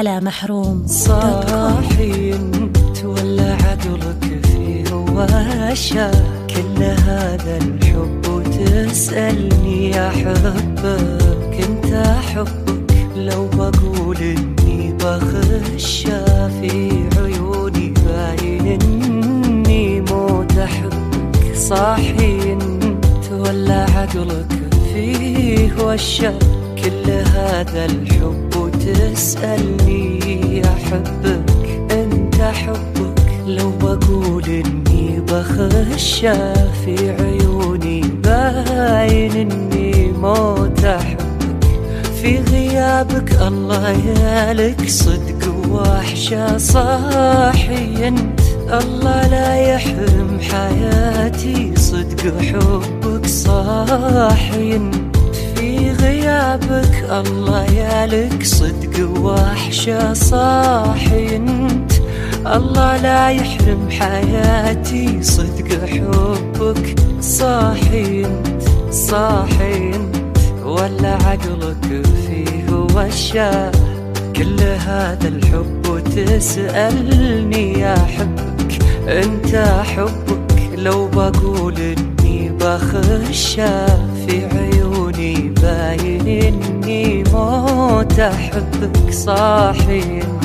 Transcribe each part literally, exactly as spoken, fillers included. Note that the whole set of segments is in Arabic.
على محروم. صاحي انت ولا عقلك فيه واشا كل هذا الحب وتسألني أحبك؟ انت أحبك لو بقول اني بخشى في عيوني باين اني موت أحبك. صاحي انت ولا عقلك فيه واشا كل هذا الحب وتسألني أحبك؟ انت أحبك لو بقول اني بخشى في عيوني باين اني موت أحبك. في غيابك الله يالك صدق وحشة صاحي انت، الله لا يحرم حياتي صدق حبك صاحي انت. في غيابك الله يالك صدق وحشة صاحي انت، الله لا يحرم حياتي صدق حبك صاحي انت. صاحي انت ولا عقلك فيه وشا كل هذا الحب وتسألني أحبك؟ انت أحبك لو بقول اني بخشى في عيوني باين اني موت أحبك صاحي انت.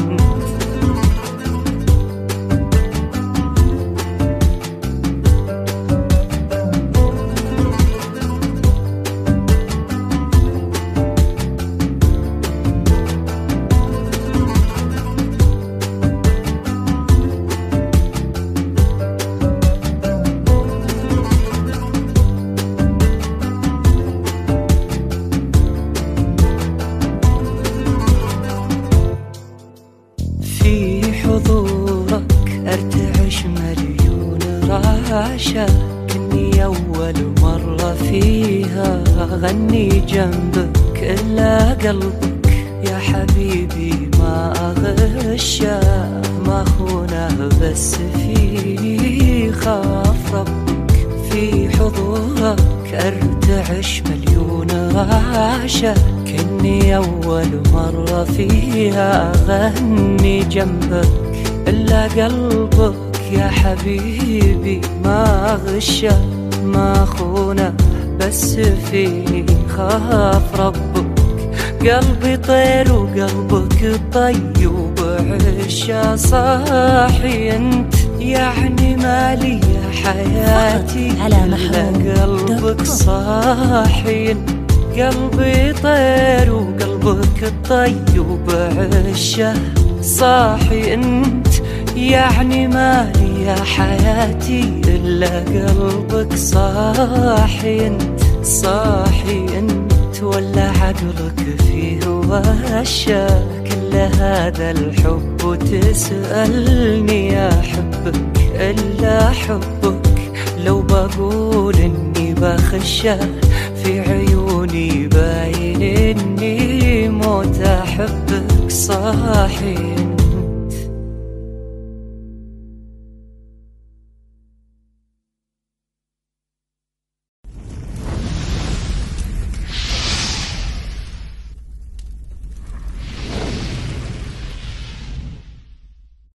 حضورك ارتعش مليون رعشة كني أول مرة فيها أغني جنبك إلا قلبك يا حبيبي ما أغشى ما خونه بس فيه خاف ربك. في حضورك ارتعش مليون رعشة كني أول مرة فيها أغني جنبك إلا قلبك يا حبيبي ما غشى ما خونه بس فيه خاف ربك. قلبي طير وقلبك طيب عشا صاحي انت، يعني مالي يا حياتي إلا قلبك صاحي انت. قلبي طير وقلبك الطيب عشه صاحي انت، يعني مالي يا حياتي إلا قلبك صاحي انت. صاحي انت ولا عقلك فيه واشا كل هذا الحب وتسألني أحبك؟ إلا حبك لو بقول اني بخشى في عيوني باين اني موت أحبك صاحي.